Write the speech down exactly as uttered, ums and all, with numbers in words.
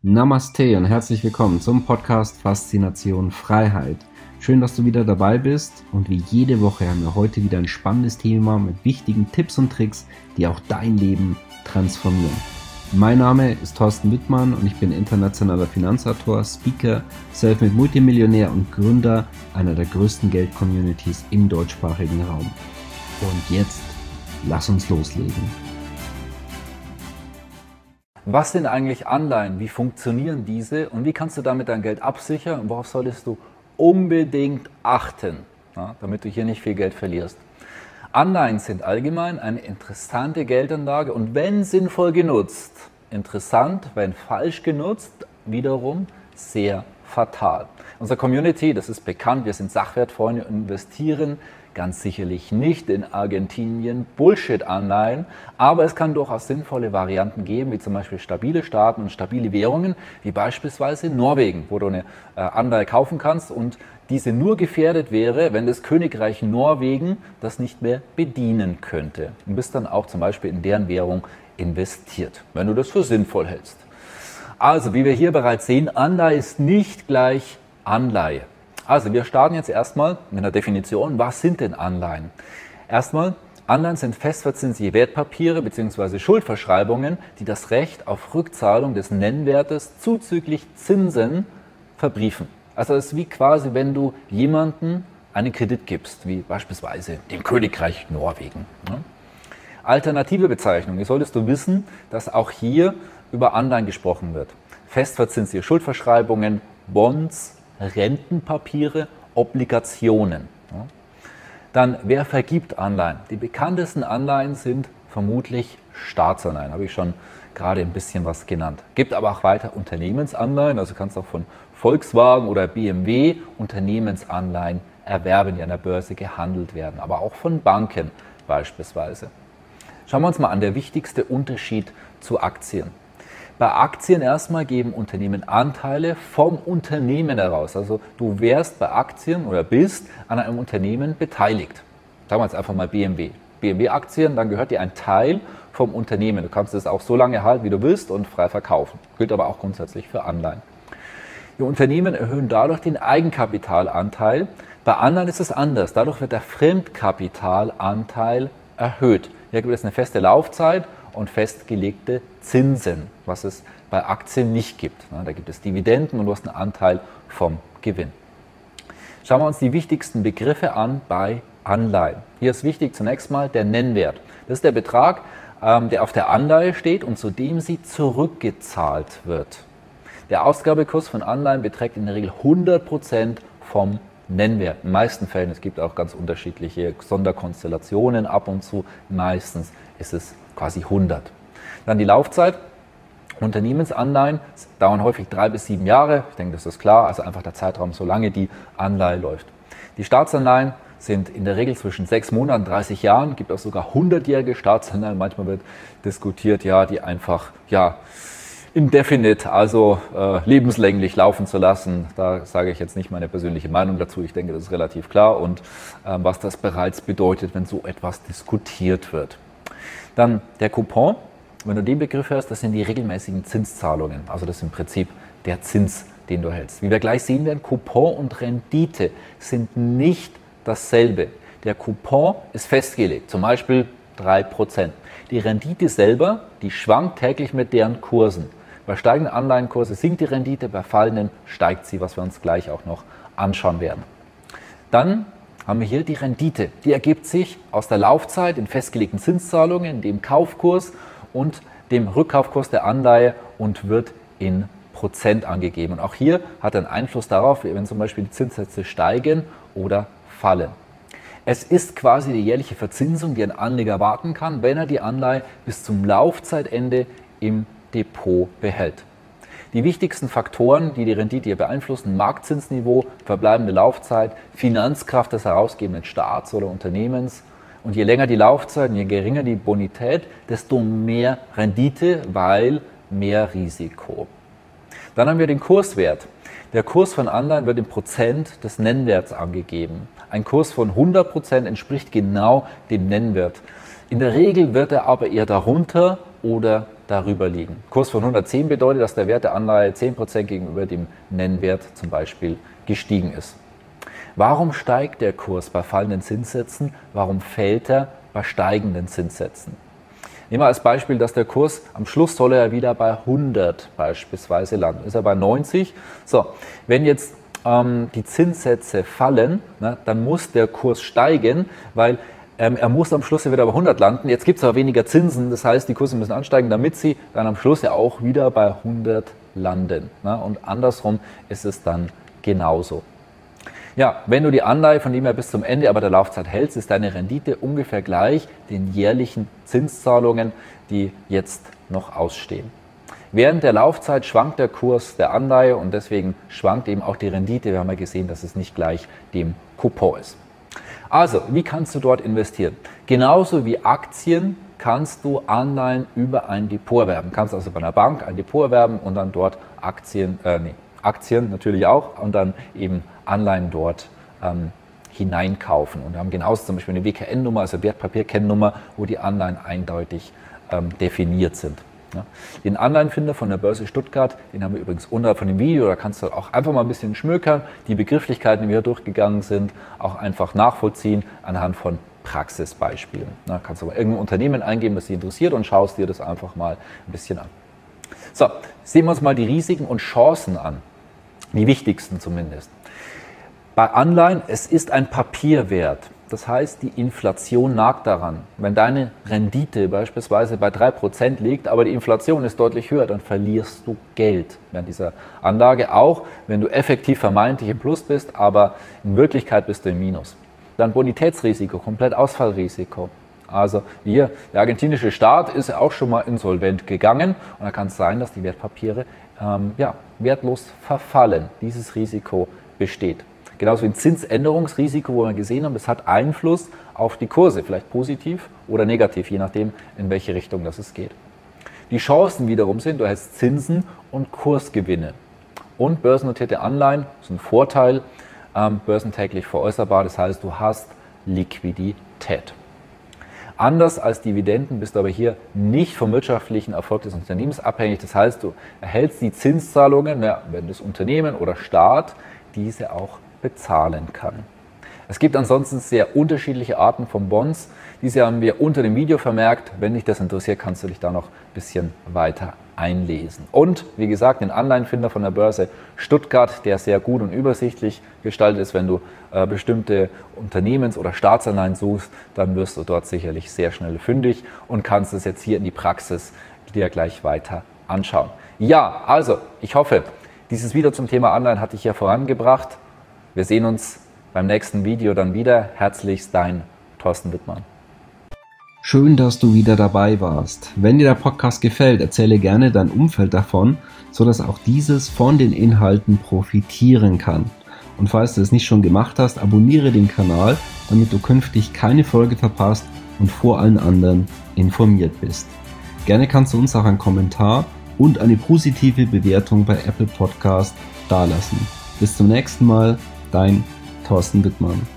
Namaste und herzlich willkommen zum Podcast Faszination Freiheit. Schön, dass du wieder dabei bist und wie jede Woche haben wir heute wieder ein spannendes Thema mit wichtigen Tipps und Tricks, die auch dein Leben transformieren. Mein Name ist Thorsten Wittmann und ich bin internationaler Finanzautor, Speaker, Selfmade Multimillionär und Gründer einer der größten Geld-Communities im deutschsprachigen Raum. Und jetzt lass uns loslegen. Was sind eigentlich Anleihen? Wie funktionieren diese? Und wie kannst du damit dein Geld absichern? Und worauf solltest du unbedingt achten, ja, damit du hier nicht viel Geld verlierst? Anleihen sind allgemein eine interessante Geldanlage und wenn sinnvoll genutzt, interessant, wenn falsch genutzt, wiederum sehr fatal. Unsere Community, das ist bekannt, wir sind Sachwertfreunde und investieren ganz sicherlich nicht in Argentinien Bullshit-Anleihen, aber es kann durchaus sinnvolle Varianten geben, wie zum Beispiel stabile Staaten und stabile Währungen, wie beispielsweise Norwegen, wo du eine äh, Anleihe kaufen kannst und diese nur gefährdet wäre, wenn das Königreich Norwegen das nicht mehr bedienen könnte. Und bist dann auch zum Beispiel in deren Währung investiert, wenn du das für sinnvoll hältst. Also, wie wir hier bereits sehen, Anleihe ist nicht gleich Anleihe. Also wir starten jetzt erstmal mit einer Definition. Was sind denn Anleihen? Erstmal, Anleihen sind festverzinsliche Wertpapiere bzw. Schuldverschreibungen, die das Recht auf Rückzahlung des Nennwertes zuzüglich Zinsen verbriefen. Also das ist wie quasi, wenn du jemandem einen Kredit gibst, wie beispielsweise dem Königreich Norwegen. Alternative Bezeichnung. Hier solltest du wissen, dass auch hier über Anleihen gesprochen wird. Festverzinsliche Schuldverschreibungen, Bonds, Rentenpapiere, Obligationen. Dann, wer vergibt Anleihen? Die bekanntesten Anleihen sind vermutlich Staatsanleihen, habe ich schon gerade ein bisschen was genannt. Gibt aber auch weiter Unternehmensanleihen, also kannst auch von Volkswagen oder B M W Unternehmensanleihen erwerben, die an der Börse gehandelt werden, aber auch von Banken beispielsweise. Schauen wir uns mal an, der wichtigste Unterschied zu Aktien. Bei Aktien erstmal geben Unternehmen Anteile vom Unternehmen heraus. Also du wärst bei Aktien oder bist an einem Unternehmen beteiligt. Sagen wir jetzt einfach mal B M W. B M W-Aktien, dann gehört dir ein Teil vom Unternehmen. Du kannst es auch so lange halten, wie du willst und frei verkaufen. Gilt aber auch grundsätzlich für Anleihen. Die Unternehmen erhöhen dadurch den Eigenkapitalanteil. Bei Anleihen ist es anders. Dadurch wird der Fremdkapitalanteil erhöht. Hier gibt es eine feste Laufzeit und festgelegte Zinsen, was es bei Aktien nicht gibt. Da gibt es Dividenden und du hast einen Anteil vom Gewinn. Schauen wir uns die wichtigsten Begriffe an bei Anleihen. Hier ist wichtig zunächst mal der Nennwert. Das ist der Betrag, der auf der Anleihe steht und zu dem sie zurückgezahlt wird. Der Ausgabekurs von Anleihen beträgt in der Regel hundert Prozent vom Nennwert. In den meisten Fällen, es gibt auch ganz unterschiedliche Sonderkonstellationen ab und zu, meistens ist es quasi hundert. Dann die Laufzeit. Unternehmensanleihen dauern häufig drei bis sieben Jahre. Ich denke, das ist klar. Also einfach der Zeitraum, solange die Anleihe läuft. Die Staatsanleihen sind in der Regel zwischen sechs Monaten und dreißig Jahren. Es gibt auch sogar hundertjährige Staatsanleihen. Manchmal wird diskutiert, ja, die einfach ja, indefinite, also äh, lebenslänglich laufen zu lassen. Da sage ich jetzt nicht meine persönliche Meinung dazu. Ich denke, das ist relativ klar. Und äh, was das bereits bedeutet, wenn so etwas diskutiert wird. Dann der Coupon, wenn du den Begriff hörst, das sind die regelmäßigen Zinszahlungen. Also das ist im Prinzip der Zins, den du hältst. Wie wir gleich sehen werden, Coupon und Rendite sind nicht dasselbe. Der Coupon ist festgelegt, zum Beispiel drei Prozent. Die Rendite selber, die schwankt täglich mit deren Kursen. Bei steigenden Anleihenkurse sinkt die Rendite, bei fallenden steigt sie, was wir uns gleich auch noch anschauen werden. Dann haben wir hier die Rendite. Die ergibt sich aus der Laufzeit in festgelegten Zinszahlungen, dem Kaufkurs und dem Rückkaufkurs der Anleihe und wird in Prozent angegeben. Und auch hier hat er einen Einfluss darauf, wenn zum Beispiel die Zinssätze steigen oder fallen. Es ist quasi die jährliche Verzinsung, die ein Anleger erwarten kann, wenn er die Anleihe bis zum Laufzeitende im Depot behält. Die wichtigsten Faktoren, die die Rendite hier beeinflussen: Marktzinsniveau, verbleibende Laufzeit, Finanzkraft des herausgebenden Staats oder Unternehmens. Und je länger die Laufzeit und je geringer die Bonität, desto mehr Rendite, weil mehr Risiko. Dann haben wir den Kurswert. Der Kurs von Anleihen wird in Prozent des Nennwerts angegeben. Ein Kurs von hundert Prozent entspricht genau dem Nennwert. In der Regel wird er aber eher darunter oder darüber liegen. Kurs von hundertzehn bedeutet, dass der Wert der Anleihe zehn Prozent gegenüber dem Nennwert zum Beispiel gestiegen ist. Warum steigt der Kurs bei fallenden Zinssätzen? Warum fällt er bei steigenden Zinssätzen? Nehmen wir als Beispiel, dass der Kurs am Schluss soll er wieder bei hundert beispielsweise landen. Ist er bei neunzig? So, wenn jetzt ähm, die Zinssätze fallen, ne, dann muss der Kurs steigen, weil ähm, er muss am Schluss ja wieder bei hundert landen. Jetzt gibt es aber weniger Zinsen, das heißt, die Kurse müssen ansteigen, damit sie dann am Schluss ja auch wieder bei hundert landen. Ne? Und andersrum ist es dann genauso. Ja, wenn du die Anleihe von dem her bis zum Ende aber der Laufzeit hältst, ist deine Rendite ungefähr gleich den jährlichen Zinszahlungen, die jetzt noch ausstehen. Während der Laufzeit schwankt der Kurs der Anleihe und deswegen schwankt eben auch die Rendite. Wir haben ja gesehen, dass es nicht gleich dem Coupon ist. Also, wie kannst du dort investieren? Genauso wie Aktien kannst du Anleihen über ein Depot erwerben. Du kannst also bei einer Bank ein Depot erwerben und dann dort Aktien, äh, nee, Aktien natürlich auch und dann eben Anleihen dort ähm, hineinkaufen. Und wir haben genauso zum Beispiel eine W K N-Nummer, also Wertpapierkennnummer, wo die Anleihen eindeutig ähm, definiert sind. Ja. Den Anleihenfinder von der Börse Stuttgart, den haben wir übrigens unterhalb von dem Video, da kannst du auch einfach mal ein bisschen schmökern, die Begrifflichkeiten, die wir durchgegangen sind, auch einfach nachvollziehen anhand von Praxisbeispielen. Da kannst du aber irgendein Unternehmen eingeben, das dich interessiert und schaust dir das einfach mal ein bisschen an. So, sehen wir uns mal die Risiken und Chancen an, die wichtigsten zumindest. Bei Anleihen, es ist ein Papierwert. Das heißt, die Inflation nagt daran. Wenn deine Rendite beispielsweise bei drei Prozent liegt, aber die Inflation ist deutlich höher, dann verlierst du Geld während dieser Anlage, auch wenn du effektiv vermeintlich im Plus bist, aber in Wirklichkeit bist du im Minus. Dann Bonitätsrisiko, Komplettausfallrisiko. Also hier, der argentinische Staat ist ja auch schon mal insolvent gegangen und da kann es sein, dass die Wertpapiere ähm, ja, wertlos verfallen. Dieses Risiko besteht. Genauso wie ein Zinsänderungsrisiko, wo wir gesehen haben, das hat Einfluss auf die Kurse, vielleicht positiv oder negativ, je nachdem, in welche Richtung das es geht. Die Chancen wiederum sind, du hast Zinsen und Kursgewinne. Und börsennotierte Anleihen, das ist ein Vorteil, ähm, börsentäglich veräußerbar, das heißt, du hast Liquidität. Anders als Dividenden bist du aber hier nicht vom wirtschaftlichen Erfolg des Unternehmens abhängig. Das heißt, du erhältst die Zinszahlungen, ja, wenn das Unternehmen oder Staat diese auch bezahlen kann. Es gibt ansonsten sehr unterschiedliche Arten von Bonds. Diese haben wir unter dem Video vermerkt. Wenn dich das interessiert, kannst du dich da noch ein bisschen weiter einlesen. Und wie gesagt, den Anleihenfinder von der Börse Stuttgart, der sehr gut und übersichtlich gestaltet ist. Wenn du äh, bestimmte Unternehmens- oder Staatsanleihen suchst, dann wirst du dort sicherlich sehr schnell fündig und kannst es jetzt hier in die Praxis dir gleich weiter anschauen. Ja, also ich hoffe, dieses Video zum Thema Anleihen hat dich hier vorangebracht. Wir sehen uns beim nächsten Video dann wieder. Herzlichst dein Thorsten Wittmann. Schön, dass du wieder dabei warst. Wenn dir der Podcast gefällt, erzähle gerne dein Umfeld davon, sodass auch dieses von den Inhalten profitieren kann. Und falls du es nicht schon gemacht hast, abonniere den Kanal, damit du künftig keine Folge verpasst und vor allen anderen informiert bist. Gerne kannst du uns auch einen Kommentar und eine positive Bewertung bei Apple Podcast dalassen. Bis zum nächsten Mal, dein Thorsten Wittmann.